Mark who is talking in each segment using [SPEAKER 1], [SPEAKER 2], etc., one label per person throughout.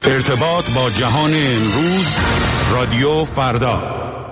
[SPEAKER 1] ارتباط با جهان امروز، رادیو فردا.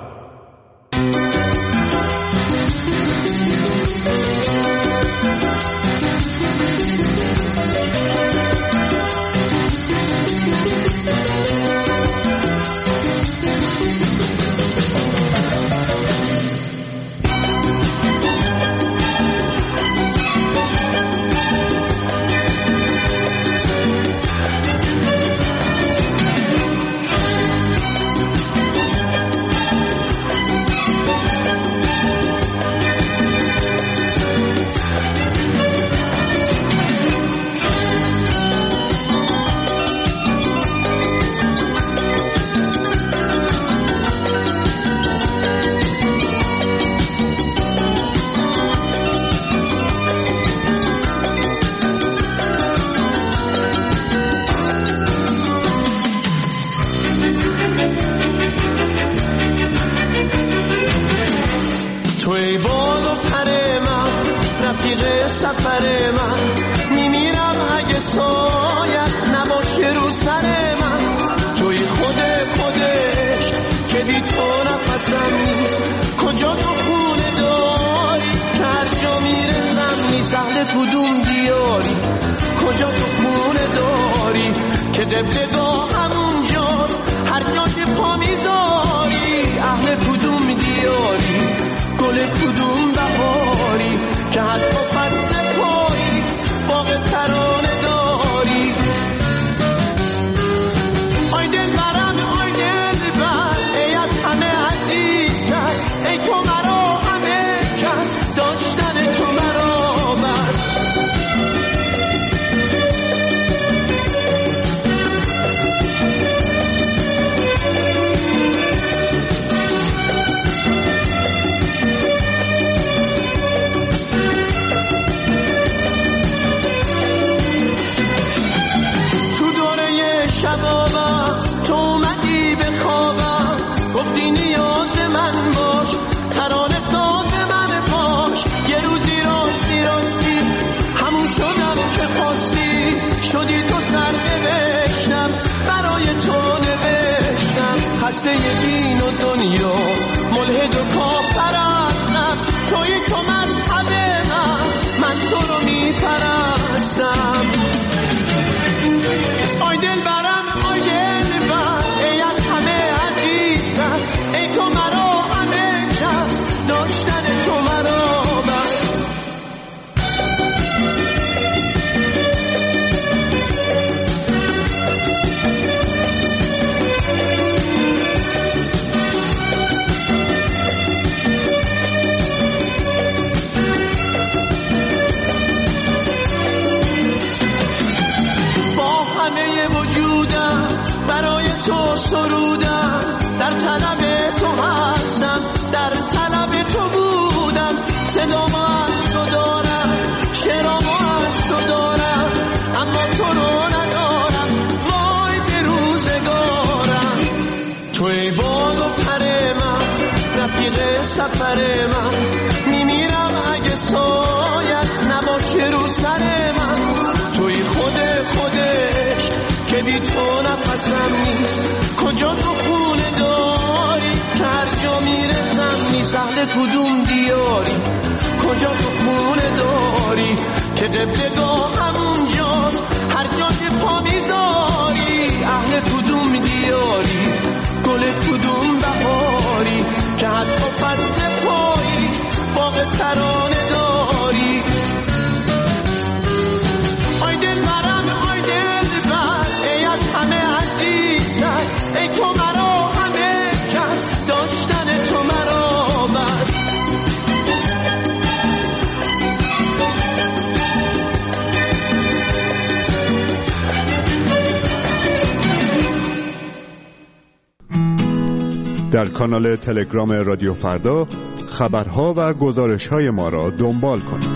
[SPEAKER 2] در کانال تلگرام رادیو فردا خبرها و گزارش‌های ما را دنبال کنید.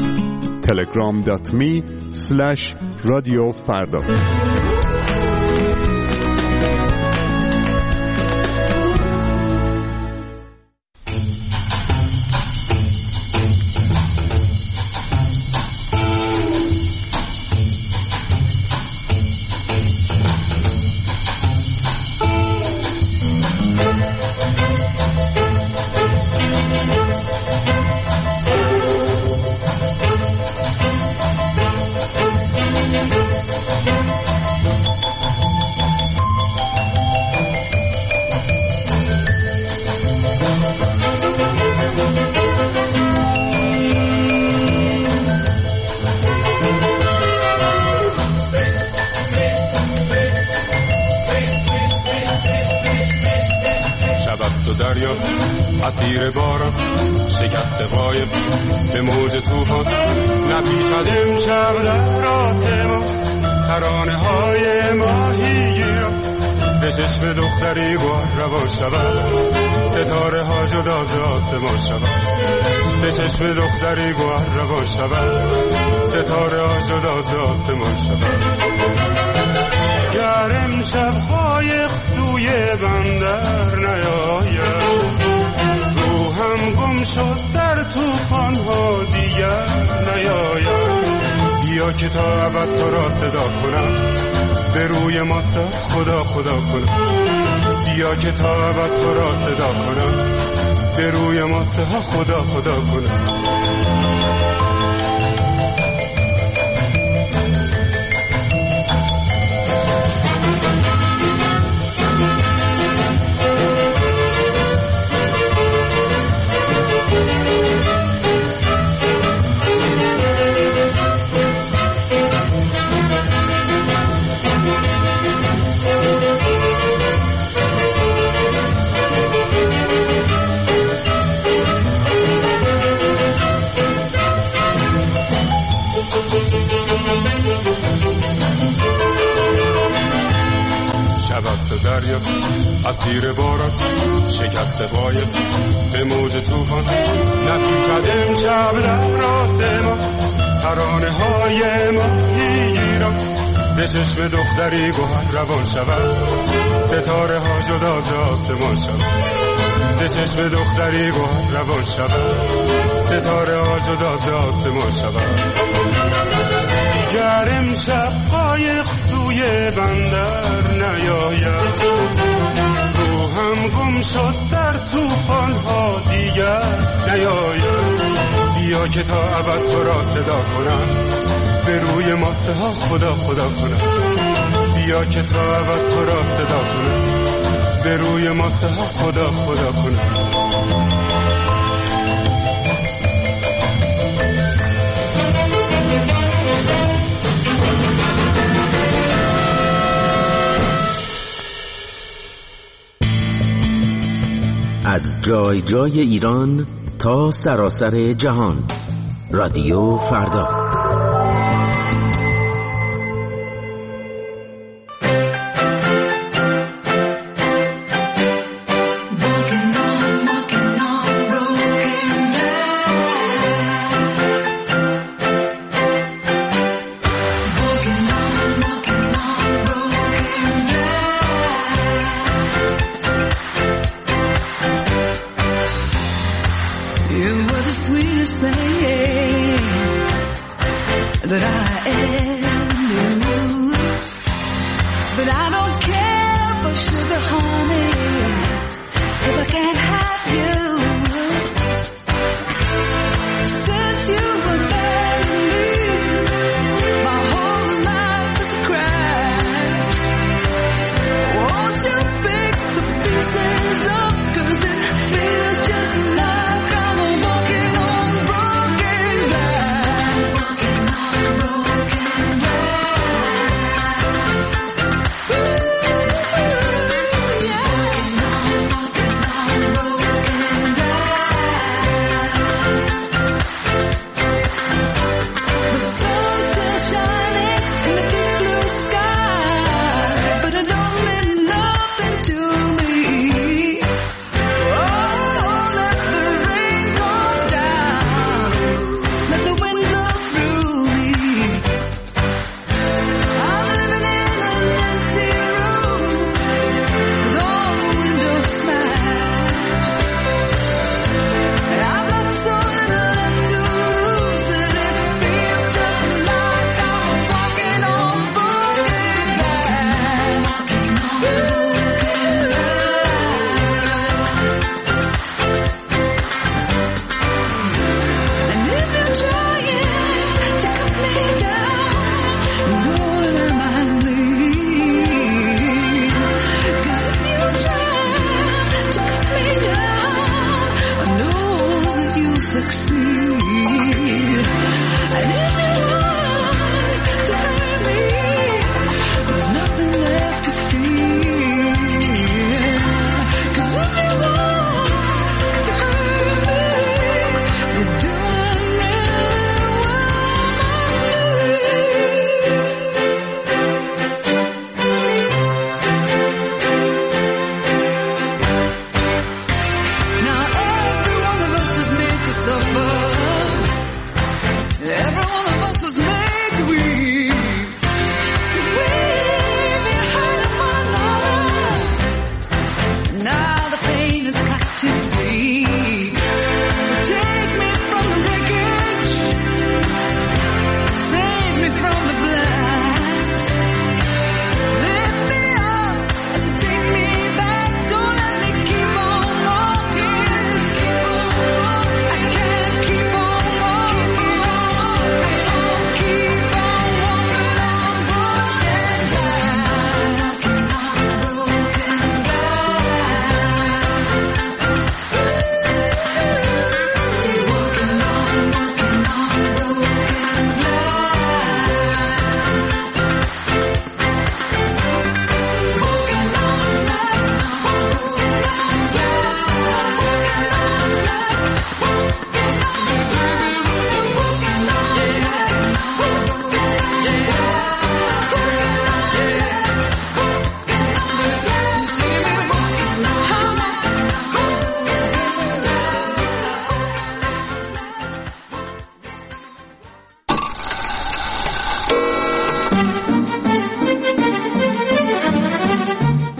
[SPEAKER 2] telegram.me/رادیوفردا.
[SPEAKER 3] و دریا اسیر باران شکست قایق به موج طوفان نپیچد امشب در راه ما ترانه های ماهیگیران به چشم دختری گوهر روان شود ستاره ها جدا ز آسمان شود به چشم دختری گوهر روان شود ستاره ها جدا ز آسمان شود گر امشب قایق سوی بندر نیاید روحم گم شد در طوفان ها دیگر نیاید بیا که تا ابد تو را صدا کنم به روی ماستا خدا خدا کنم بیا که تا ابد تو را صدا کنم به روی ماستا خدا خدا کنم دریا اسیر باران شکست قایق به موج طوفان نپیچد امشب در راه ما ترانه های ماهیگیران به چشم دختری گوهر روان شود ستاره ها جدا ز آسمان شود به چشم دختری گوهر روان شود ستاره ها جدا ز آسمان شود گر امشب قایق سوی بندر نیاید روحم گم شد در طوفان ها دیگر نیاید بیا که تا ابد تو را صدا کنم به روی ماسته ها خدا خدا کنم بیا که تا ابد تو را صدا کنم به روی ماسته ها خدا خدا کنم
[SPEAKER 4] از جای جای ایران تا سراسر جهان رادیو فردا.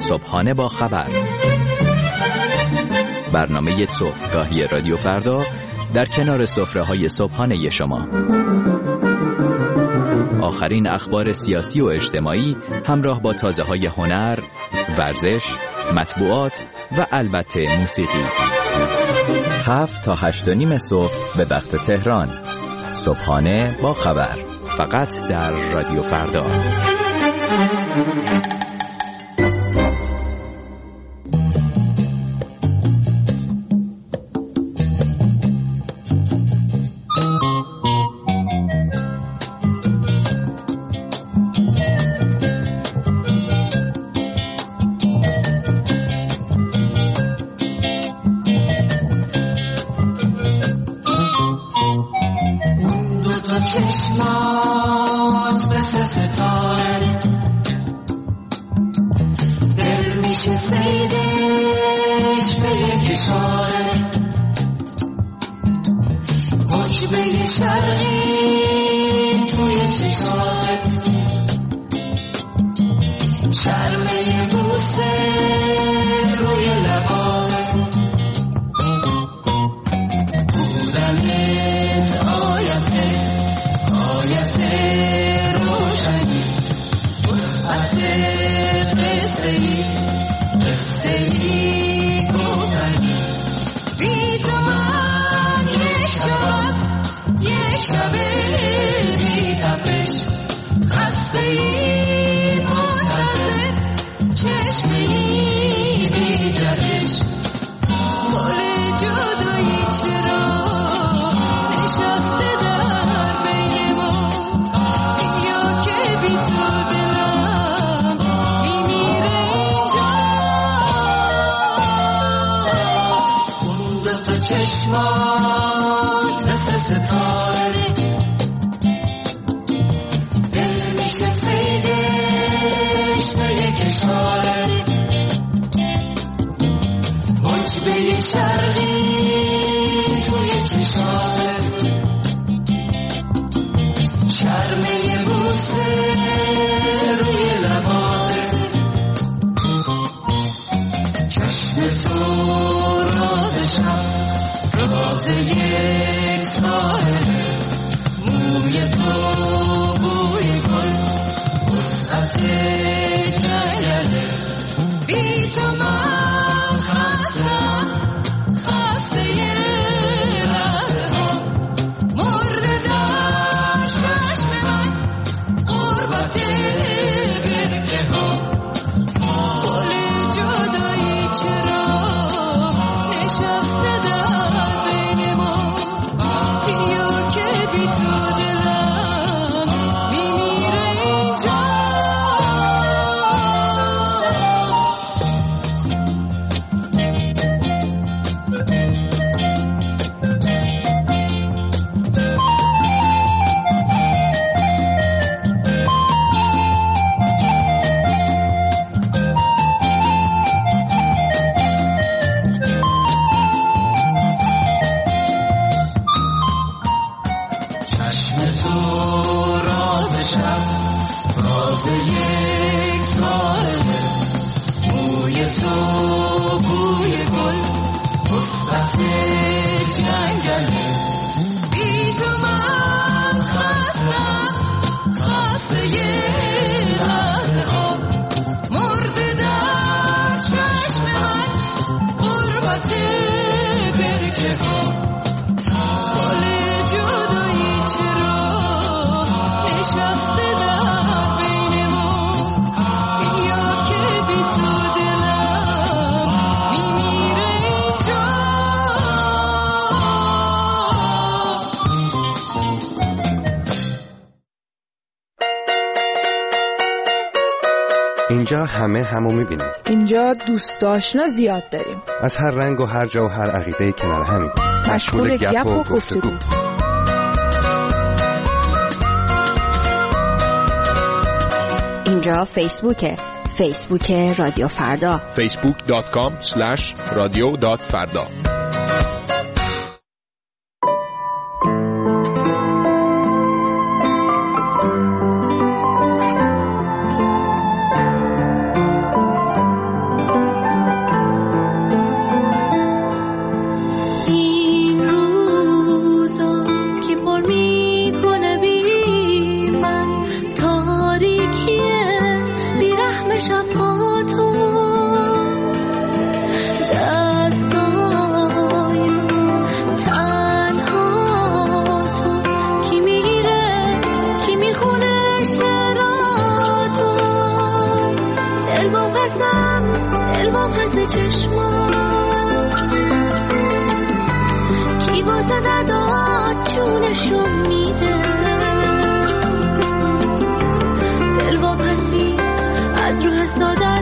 [SPEAKER 5] صبحانه با خبر، برنامه صبحگاهی رادیو فردا در کنار سفره‌های صبحانه شما. آخرین اخبار سیاسی و اجتماعی همراه با تازه‌های هنر، ورزش، مطبوعات و البته موسیقی. 7 تا 8:30 صبح به وقت تهران. صبحانه با خبر، فقط در رادیو فردا.
[SPEAKER 6] چشمات مثل ستاره دل میشه سیدش به یک اشاره حجبه شرقی توی چشمات شرمه بوسه روی لبات بودنت آیت روشنی وسعت قصه‌ای گفتنی بی تو من یک شب بی تپش خسته‌ای منتظر چشمه‌ای بی جهش گل جدایی چرا نشسته در بین ما یا که بی تو دلم میمیره اینجا اون دوتا چشمات مثل ستاره دل میشه سیدش به یک اشاره حجبه شرقی توی چشمات شرمه بوسه روی لبات چشم تو راز یک ساحل موی تو بوی گل وسعت جنگله بی تو من خسته یه لحظه ها مرده در چشم من غربت برکه ها گل جدایی چرا نشسته در بین ما یا که بی تو دلم میمیره اینجا
[SPEAKER 7] اینجا همو میبینیم.
[SPEAKER 8] اینجا دوست آشنا زیاد داریم.
[SPEAKER 7] از هر رنگ و هر جا و هر عقیده کنار همین.
[SPEAKER 8] مشغول گپ و گفتگو.
[SPEAKER 9] اینجا فیسبوک رادیو فردا.
[SPEAKER 10] facebook.com/radio.farda.
[SPEAKER 6] شب با تو دستای تنها تو کی میره کی میخونه شعراتو دل با پسم دل با پس چشمات کی واسه دردات جونشو میده دل با پسی از رو حسادت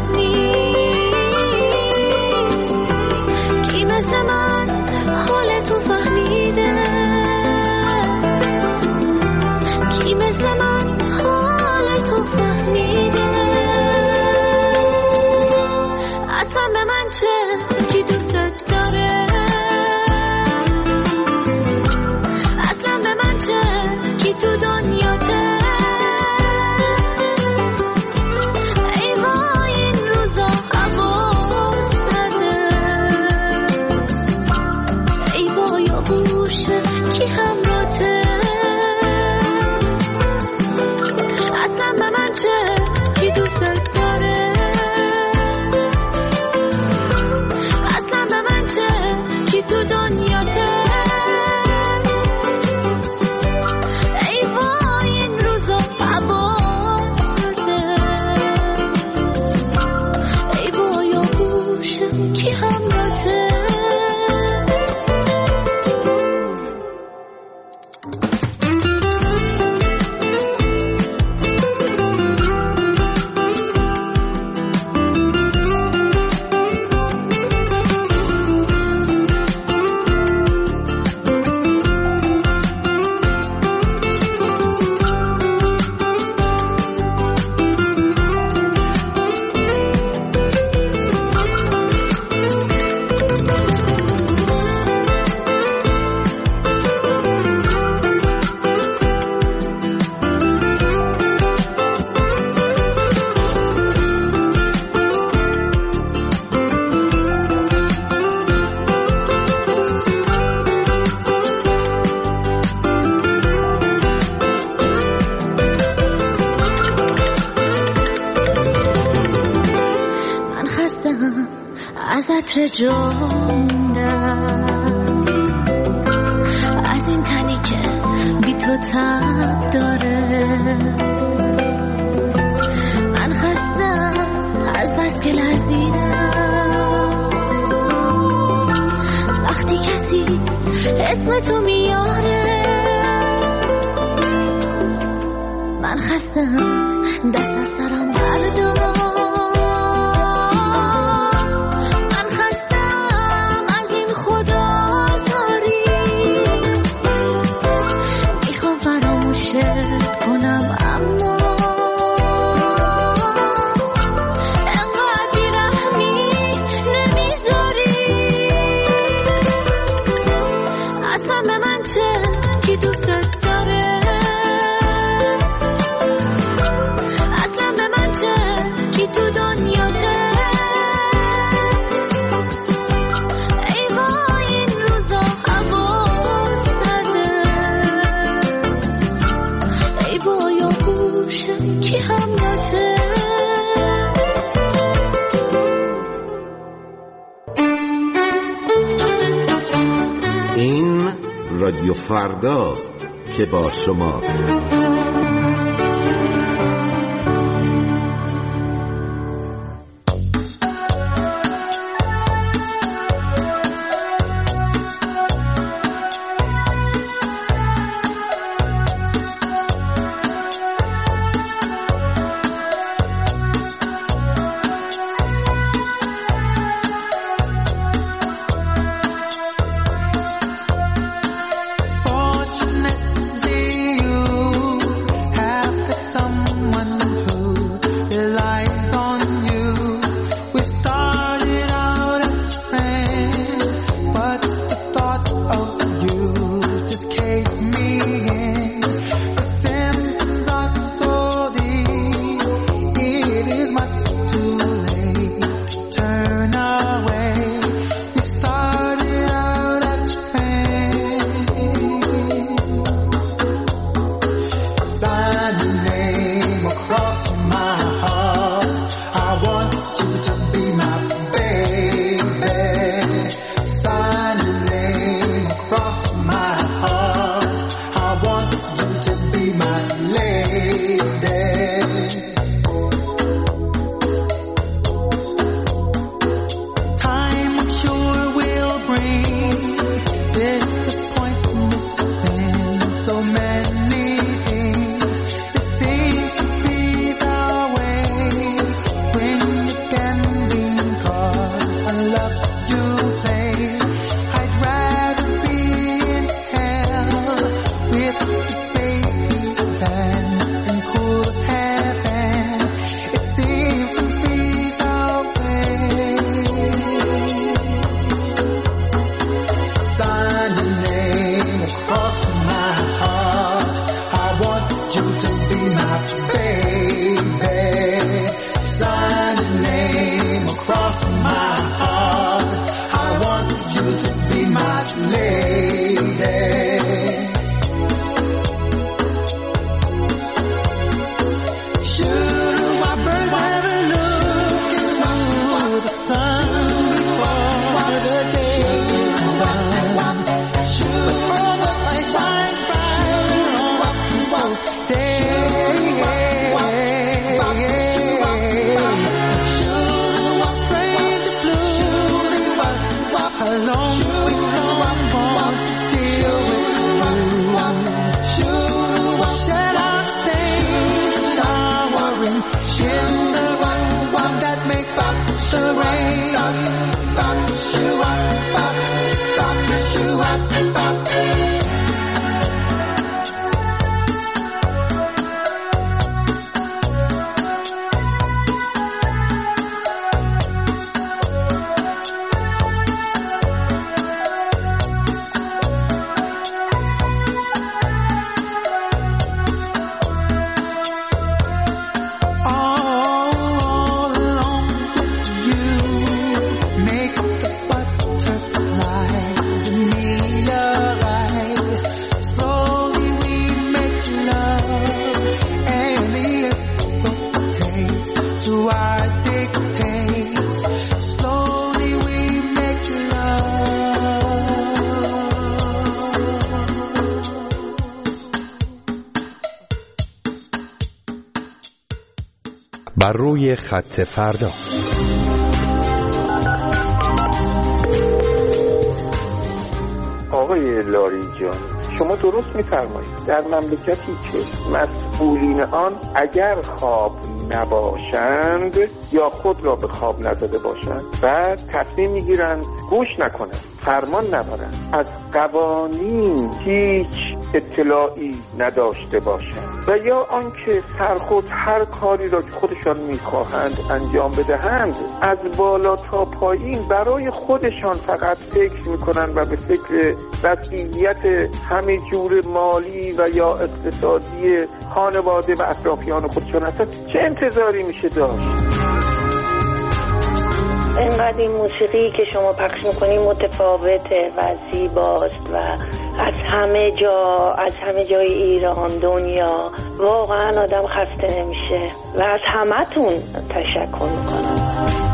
[SPEAKER 6] نیست کی مثل من حال تو فهمیده کی مثل من حال تو فهمیده اصلا به من چه کی دوست داره اصلا به من چه کی تو دنیاته ای وای این روزا هوا سرده ای وای آغوشه کی همراته اصلا به من چه کی دوست داره اصلا به من چه کی تو دنیاته ای وای این روزا هوا سرده ای وای آغوشه کی همراته من خستم از عطر جامدت از این تنی که بی تو تب داره من خستم از بس که لرزیدم وقتی کسی اسم تو میاره من خستم دست از سرم بردار من خستم از این خدازاری میخوام فراموشت کنم اما انقدر بیرحمی نمیذاری اصلا به من چه کی دوست داره اصلا به من چه کی تو دنیاته ای وای این روزا هوا سرده ای وای آغوشه کی همراته
[SPEAKER 10] این رادیو فرداست که با شماست.
[SPEAKER 11] Fortunately, you heart dictates. Slowly we make love.
[SPEAKER 7] بر روی خط فردا.
[SPEAKER 12] آقای لاری جان، شما درست می‌فرمایید. در مملکتی که مسئولین آن اگر خواب نباشند یا خود را به خواب نداده باشند و تصمیم میگیرند گوش نکنند، فرمان نبرند، از قوانین هیچ اطلاعی نداشته باشند و یا آنکه سرخود هر کاری را که خودشان میخواهند انجام بدهند، از بالا تا پایین برای خودشان فقط فکر میکنند و به فکر وضعیت همه جور مالی و یا اقتصادی خانواده و اطرافیان خودشان هستند، چه انتظاری میشه داشت؟
[SPEAKER 13] اینقدر این موسیقی که شما پخش میکنید متفاوته و زیباست و از همه جای ایران، دنیا، واقعا آدم خسته نمیشه و از همتون تشکر میکنم.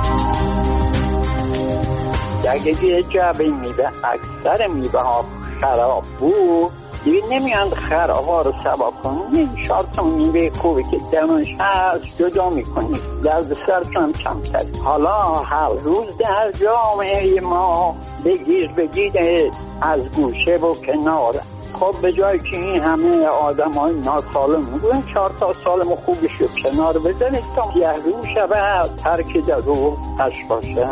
[SPEAKER 14] اگه یه جعبه میوه اکثر میوه ها خراب بود، دیگه نمیاند خراب ها رو سبا کنید. شارتون میوه خوبه که درونش هست جدا میکنید، درد سرتون کمتر. حالا هر روز در جامعه ما بگیر از گوشه و کنار. خب به جایی که این همه آدم های ناسالم میگوین 4 تا سالم و خوبش رو کنار بزنید تا یه رو شبه ترک در رو هش باشه.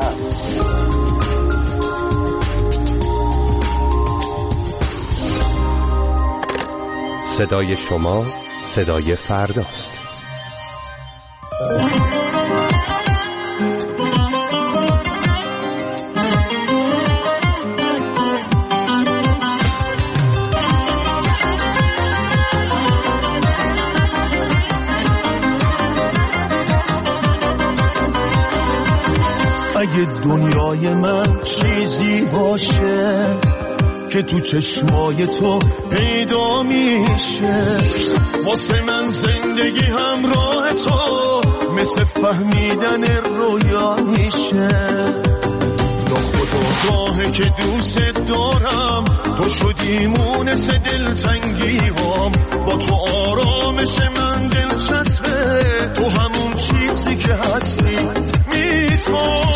[SPEAKER 7] صدای شما صدای فرداست.
[SPEAKER 15] اگه دنیای من چیزی باشه که تو چشمای تو پیدا میشه، واسه من زندگی همراه تو مثل فهمیدن رویا میشه. یا خداگاهه که دوست دارم، تو شدی مونس دلتنگی هم، با تو آرامش من دلچسبه، تو همون چیزی که هستی میخوام.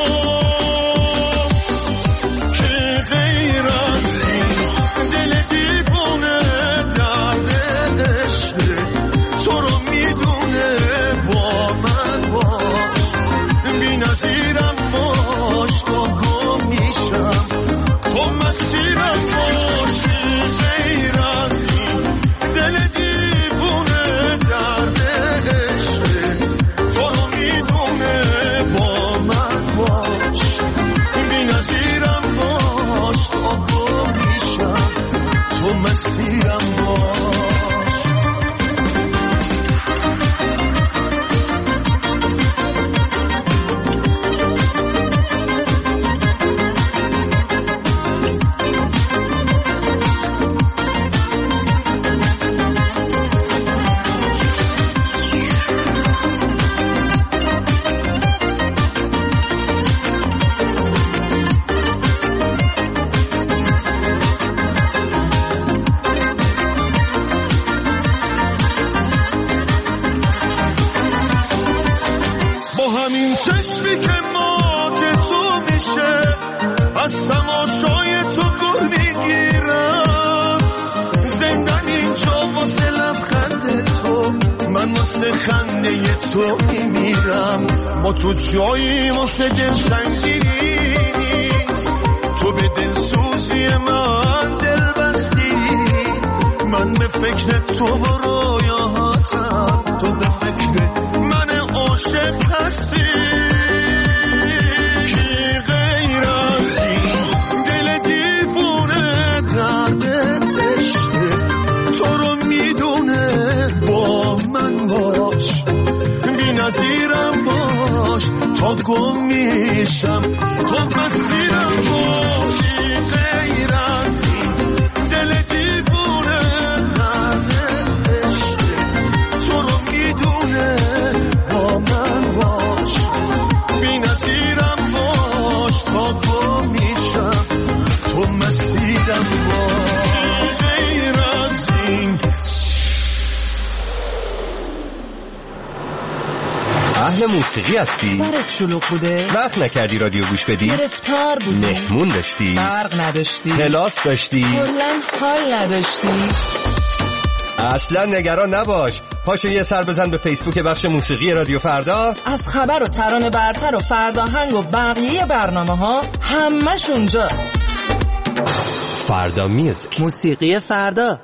[SPEAKER 15] با تو جایی واسه دلتنگی نیست، تو به دلسوزی من دل بستی، من به فکر تو و رویاتم، تو به فکر من عاشق هستی. کی غیر از این دل دیوونه درد عشقه، تو رو میدونه با من باش، بی نظیرم باش تا گم میشم، تو مسیرم باشی. غیر از این دل دیوونه درد عشقه، تو رو میدونه با من باش.
[SPEAKER 7] اهل موسیقی هستی؟
[SPEAKER 16] سرت شلوغ بوده؟
[SPEAKER 7] وقت نکردی رادیو گوش بدی؟
[SPEAKER 16] گرفتار بودی؟
[SPEAKER 7] مهمون داشتی؟
[SPEAKER 16] برق نداشتی؟
[SPEAKER 7] کلاس داشتی؟
[SPEAKER 16] کلاً حال نداشتی؟
[SPEAKER 7] اصلا نگران نباش، پاشو یه سر بزن به فیسبوک بخش موسیقی رادیو فردا.
[SPEAKER 16] از خبر و ترانه برتر و فرداهنگ و بقیه برنامه ها همش اونجاست.
[SPEAKER 7] فردا میوزیک،
[SPEAKER 16] موسیقی فردا.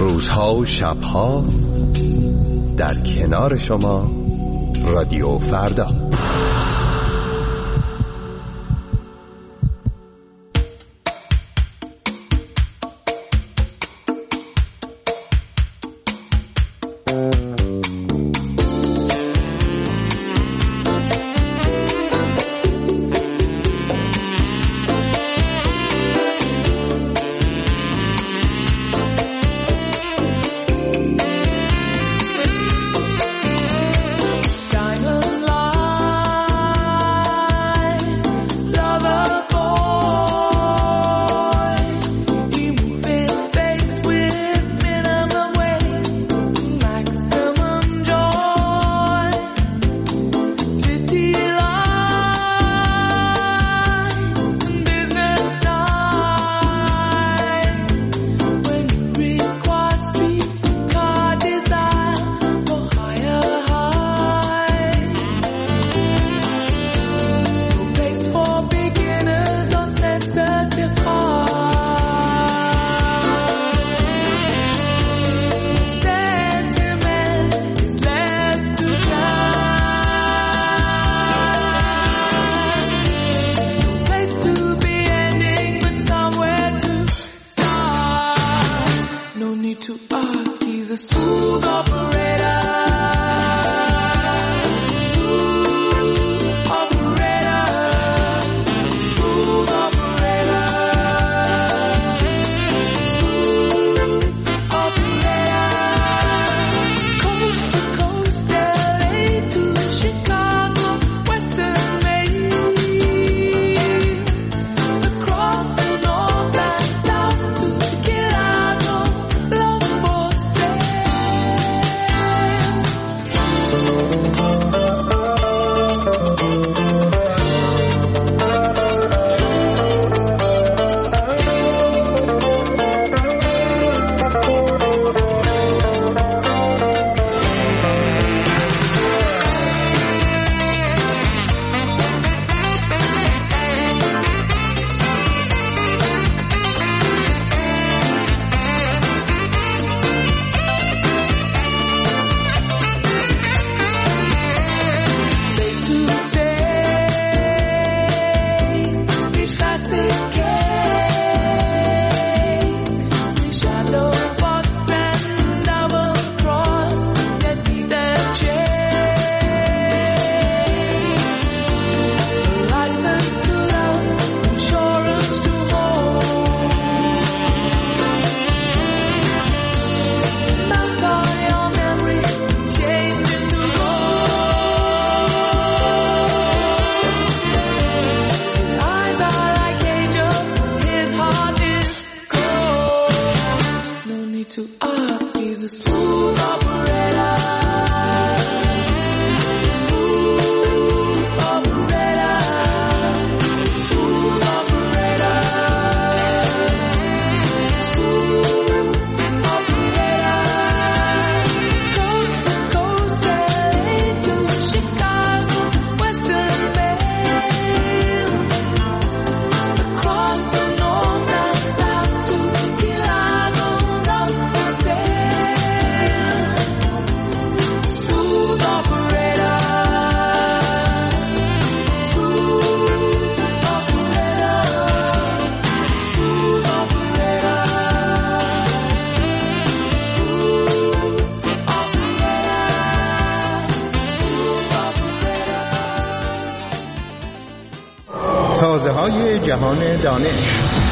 [SPEAKER 7] روزها و شبها در کنار شما رادیو فردا.
[SPEAKER 17] تازه‌های جهان دانش.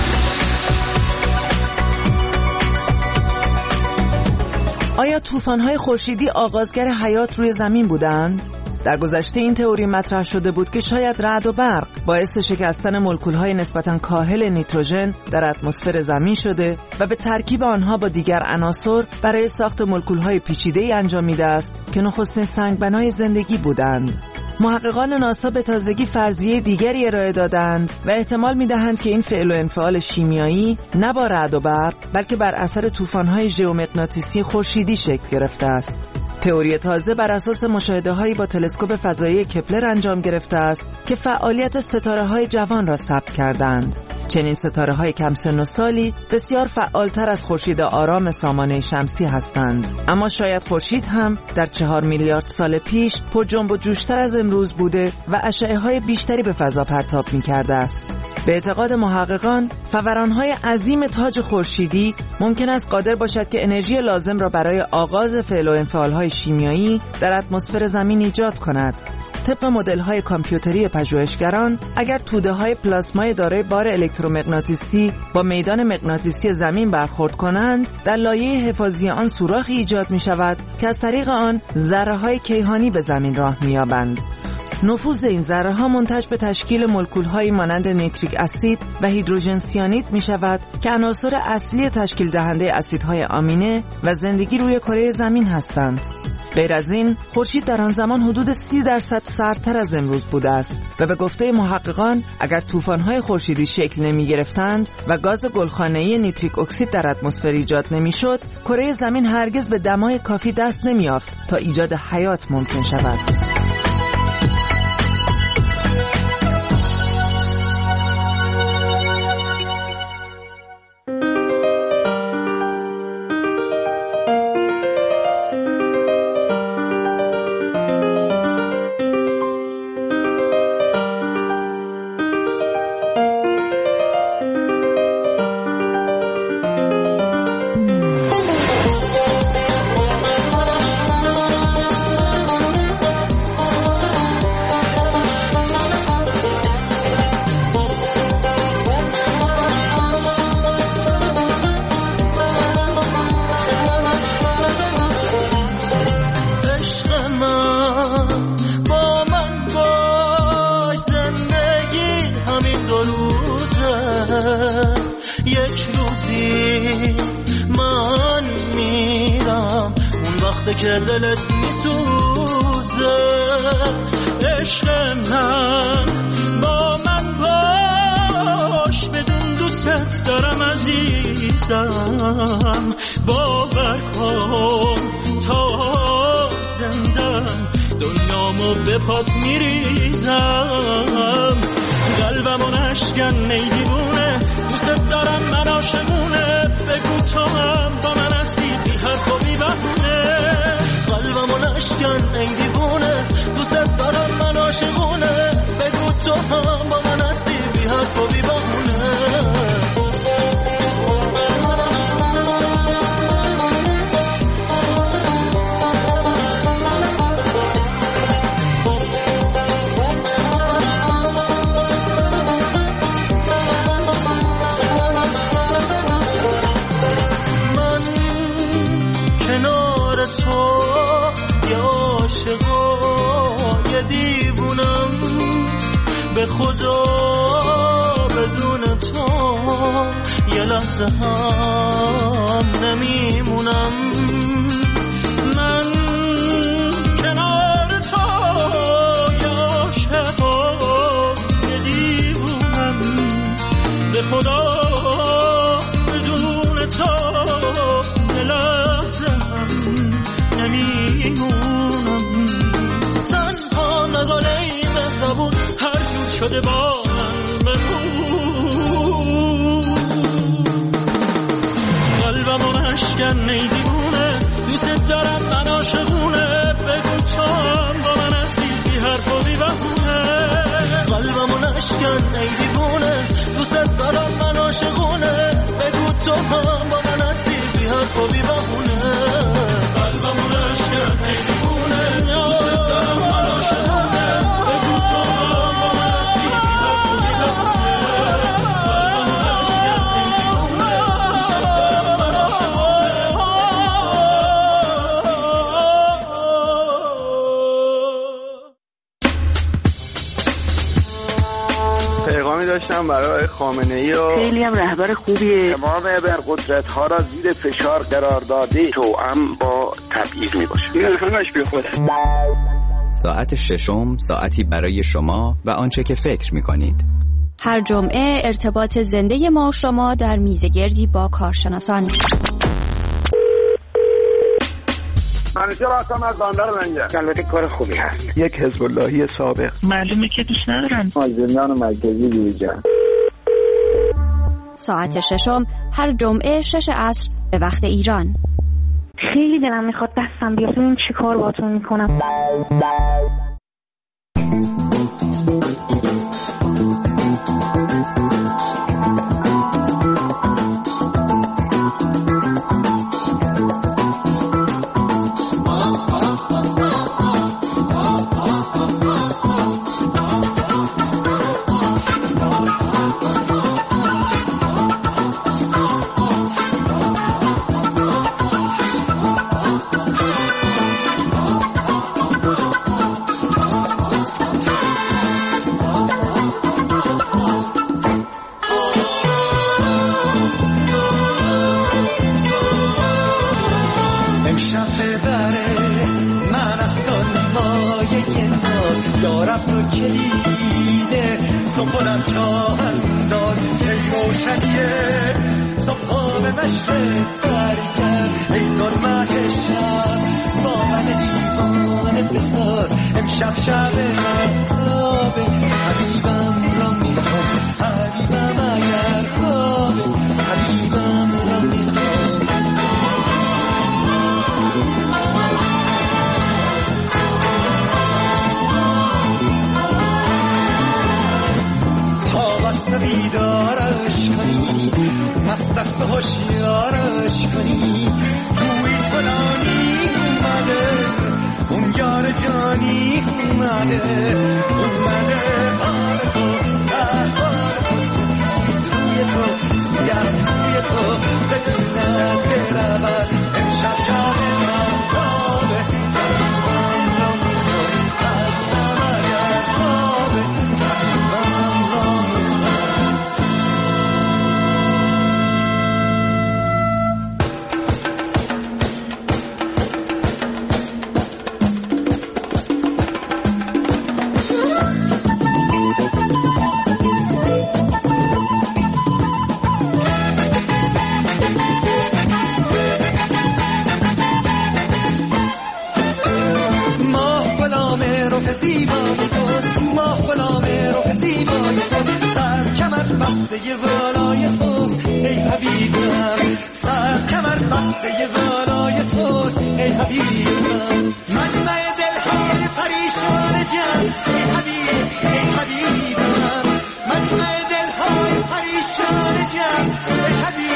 [SPEAKER 16] آیا طوفان‌های خورشیدی آغازگر حیات روی زمین بودند؟ در گذشته این تئوری مطرح شده بود که شاید رعد و برق باعث شکستن مولکول‌های نسبتاً کاهل نیتروژن در اتمسفر زمین شده و به ترکیب آنها با دیگر عناصر برای ساخت مولکول‌های پیچیده‌ای انجامیده است که نخستین سنگبنای زندگی بودند. محققان ناسا به تازگی فرضیه دیگری ارائه دادند و احتمال می‌دهند که این فعل و انفعال شیمیایی نه با رعد و برق بلکه بر اثر طوفان‌های ژئومغناطیسی خورشیدی شکل گرفته است. تئوری تازه بر اساس مشاهده‌هایی با تلسکوپ فضایی کپلر انجام گرفته است که فعالیت ستاره‌های جوان را ثبت کردند. چنین ستاره‌های کم سن و سالی بسیار فعالتر از خورشید آرام سامانه شمسی هستند، اما شاید خورشید هم در 4 میلیارد سال پیش پر جنب و جوش‌تر از امروز بوده و اشعه‌های بیشتری به فضا پرتاب می‌کرده است. به اعتقاد محققان، فوران‌های عظیم تاج خورشیدی ممکن است قادر باشد که انرژی لازم را برای آغاز فعل و انفعال‌های شیمیایی در اتمسفر زمین ایجاد کند. طبق مدل‌های کامپیوتری پژوهشگران، اگر توده‌های پلاسمای دارای بار الکترومغناطیسی با میدان مغناطیسی زمین برخورد کنند، در لایه حفاظی آن سوراخی ایجاد می‌شود که از طریق آن ذره‌های کیهانی به زمین راه می‌یابند. نفوذ این ذره‌ها منتج به تشکیل مولکول‌هایی مانند نیتریک اسید و هیدروژن سیانید می‌شود که عناصر اصلی تشکیل دهنده اسیدهای آمینه و زندگی روی کره زمین هستند. غیر از این، خورشید در آن زمان حدود 30% سردتر از امروز بوده است و به گفته محققان اگر طوفان‌های خورشیدی شکل نمی‌گرفتند و گاز گلخانه‌ای نیتریک اکسید در اتمسفر ایجاد نمی‌شد، کره زمین هرگز به دمای کافی دست نمی‌یافت تا ایجاد حیات ممکن شود.
[SPEAKER 15] یک روزی من میرم اون وقت که دلت میسوزه، عشق من با من باش، بدون دوست دارم عزیزم، باور کن تا زندم دنیامو به پات میریزم، قلبمو نشکن ای دیوونه، دوست دارم من عاشقونه، بگو تو هم با من هستی بی حرف و بی بهونه، قلبمو نشکن ای دیوونه، دوست دارم من عاشقونه، بگو تو هم با من هستی بی حرف و بی بهونه. به خدا بدون تو یه لحظه هم نمیمونم، من کنار تو یه عاشقم یه دیوونم، به خدا بدون تو یه لحظه هم نمیمونم، تنها نزاله ای مهربون هر جور شده با من بگو، قلبمو نشکن ای دیوونه، دوست دارم من عاشقونه، بگو تو هم با من هستی بی حرف و بی بهونه، قلبمو نشکن ای دیوونه، دوست دارم من عاشقونه، بگو تو هم با من هستی بی حرف و بی بهونه، قلبمو نشکن ای دیوونه، دوست دارم من عاشقونه، بگو تو هم با من هستی بی حرف و بی بهونه، قلبمو نشکن ای دیوونه، دوست دارم من عاشقونه.
[SPEAKER 12] پیغامی داشتم برای خامنه‌ای و
[SPEAKER 14] خیلی هم رهبر خوبیه،
[SPEAKER 12] تمام ابرقدرت‌ها را زیر فشار قرار داده، توأم با تبعیض میباشه، این همش بی خوده.
[SPEAKER 5] ساعت ششم، ساعتی برای شما و آنچه که فکر می‌کنید.
[SPEAKER 18] هر جمعه ارتباط زنده ما و شما در میزگردی با کارشناسان.
[SPEAKER 19] منیشه راستم از بندر لنگر.
[SPEAKER 12] البته کار خوبی هست.
[SPEAKER 20] یک حزب اللهی سابق.
[SPEAKER 21] معلومه که دوست ندارن.
[SPEAKER 22] زندان مرکزی بیرجان.
[SPEAKER 18] ساعت 6 هر جمعه 6 عصر به وقت ایران.
[SPEAKER 23] خیلی دلم میخواد دستم بیاد ببینم چی کار باهاتون میکنم.
[SPEAKER 11] بیدارش کنی پس دست هوشیارش کنی توی فلانی اومده اون یار جانی اومده حال تو احوال تو سفید روی تو سیاه روی تو ببیند برود امشب شب مهتابه قلبم را میخوری قلبم اگر خوابه قلبم را بسته والای توست ای حبیبم سر کمر بسته والای توست ای حبیبم مجمع دلهای پریشان جان ای حبیبم مجمع دلهای پریشان جان ای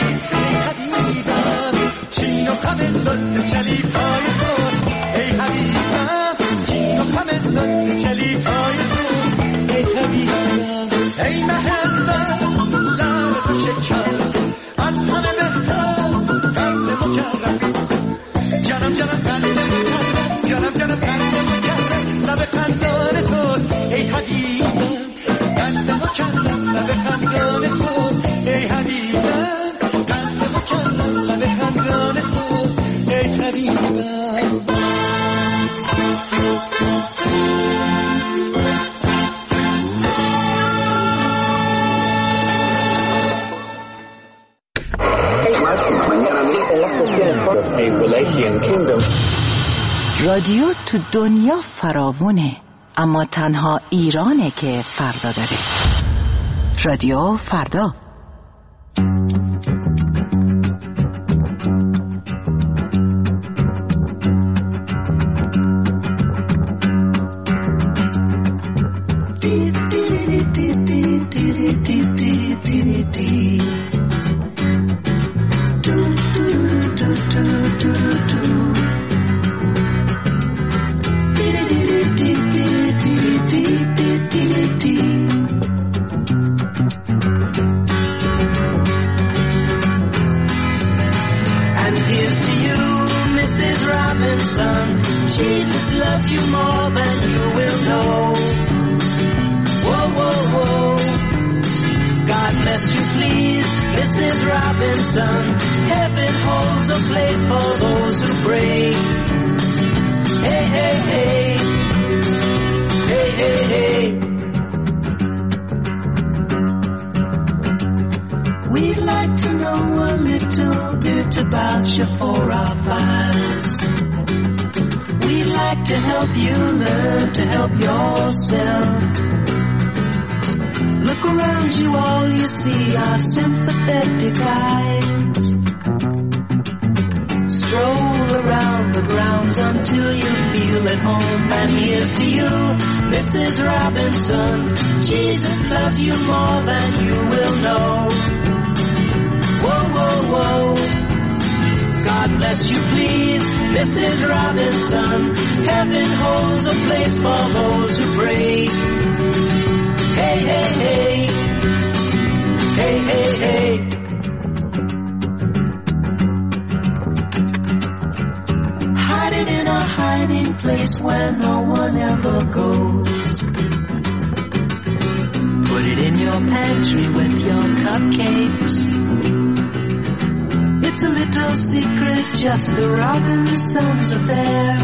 [SPEAKER 11] حبیبم چین و خم زلف چلیپای توست ای حبیبم چین و خم زلف چلیپای توست ای حبیبم ای محبت لعنت شکر از همه بهتر قلب مکرم جانم قلب مکرم جانم قلب مکرم لب خندان توست ای حبیبم قلب مکرم لب خندان توست ای حبیبم قلب مکرم لب خندان توست ای حبیبم
[SPEAKER 24] رادیو تو دنیا فراوونه، اما تنها ایرانه که فردا داره. رادیو فردا.
[SPEAKER 11] Jesus loves you more than you will know. Whoa, whoa, whoa. God bless you, please, Mrs. Robinson. Heaven holds a place for those who pray. Hey, hey, hey. Hey, hey, hey. We'd like to know a little bit about you for our files. like to help you learn to help yourself. Look around you, all you see are sympathetic eyes. Stroll around the grounds until you feel at home. And here's to you, Mrs. Robinson. Jesus loves you more than you will know. Whoa, whoa, whoa. God bless you, please, Mrs. Robinson. Heaven holds a place for those who pray. Hey, hey, hey. Hey, hey, hey. Hide it in a hiding place where no one ever goes. Put it in your pantry with your cupcakes. It's a little secret, just the Robinsons' affair.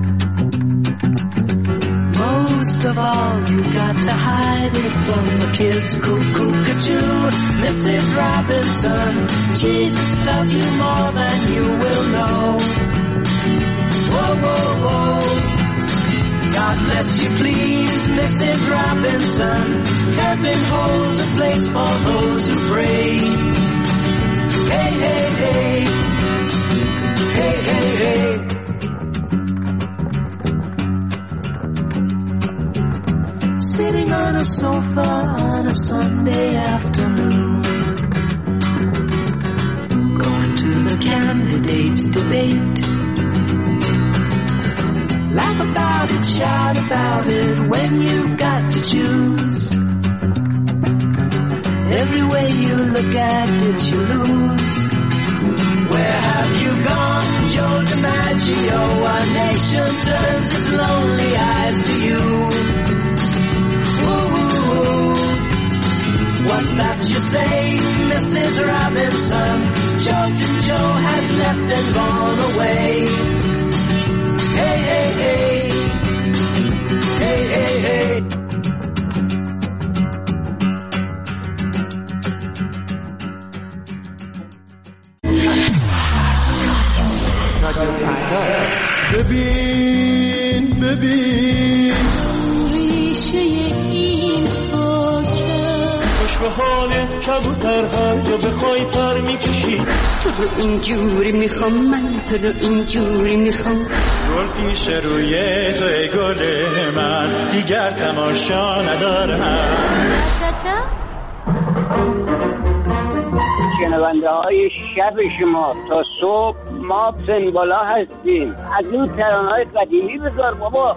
[SPEAKER 11] Most of all, you got to hide it from the kids. Cuckoo-ca-choo, Mrs. Robinson. Jesus loves you more than you will know. Whoa, whoa, whoa. God bless you, please, Mrs. Robinson. Heaven holds a place for those who pray. Hey, hey, hey. Hey, hey, hey. Sitting on a sofa on a Sunday afternoon, going to the candidates' debate. Laugh about it, shout about it when you've got to choose. Every way you look at it, you lose. Where have you gone, Joe DiMaggio? Our nation turns its lonely eyes to you. Ooh, what's that you say, Mrs. Robinson? Joltin' Joe has left and gone away. Hey, hey, hey. Hey, hey, hey.
[SPEAKER 15] ببین ببین
[SPEAKER 11] ریشه این خاکه
[SPEAKER 15] خوش به حالت کبوتر هر جا بخوای پر میکشی.
[SPEAKER 1] تو رو اینجوری میخوام، من تو رو اینجوری میخوام.
[SPEAKER 15] گل پیش روی توی گل من، دیگر تماشا ندارم.
[SPEAKER 14] شنونده های شب شما تا صبح ما سنبالا هستیم. از اون ترانه‌های قدیمی بذار بابا.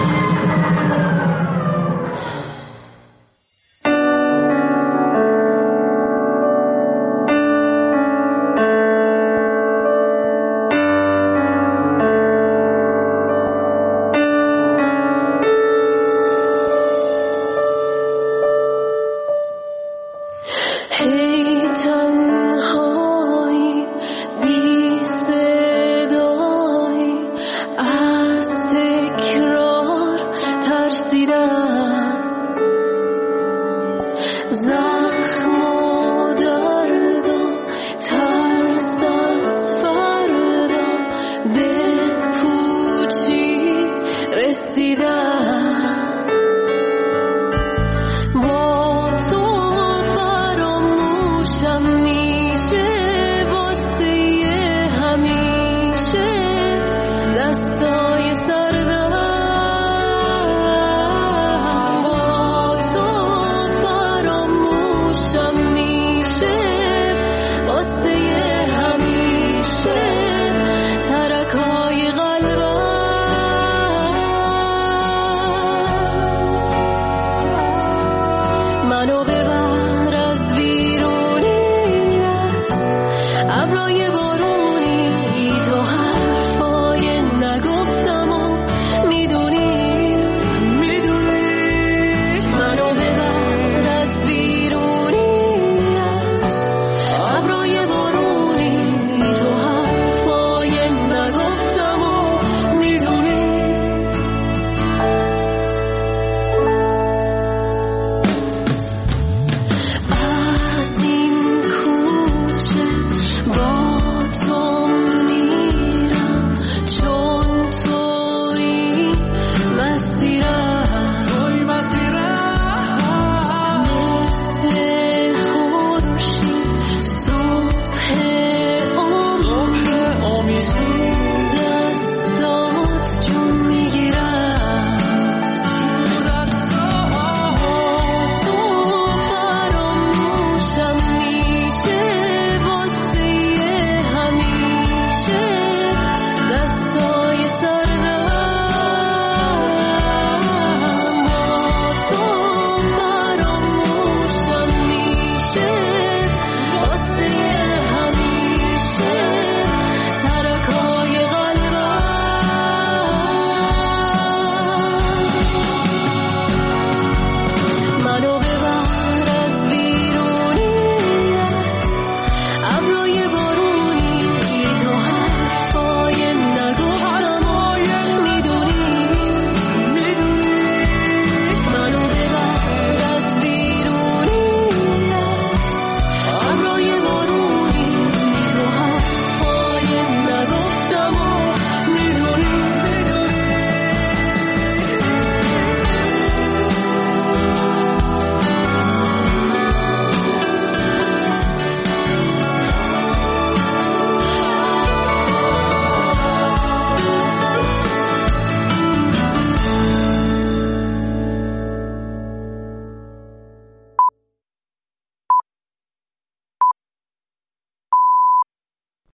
[SPEAKER 11] منو ببر از ویرونی است ابرای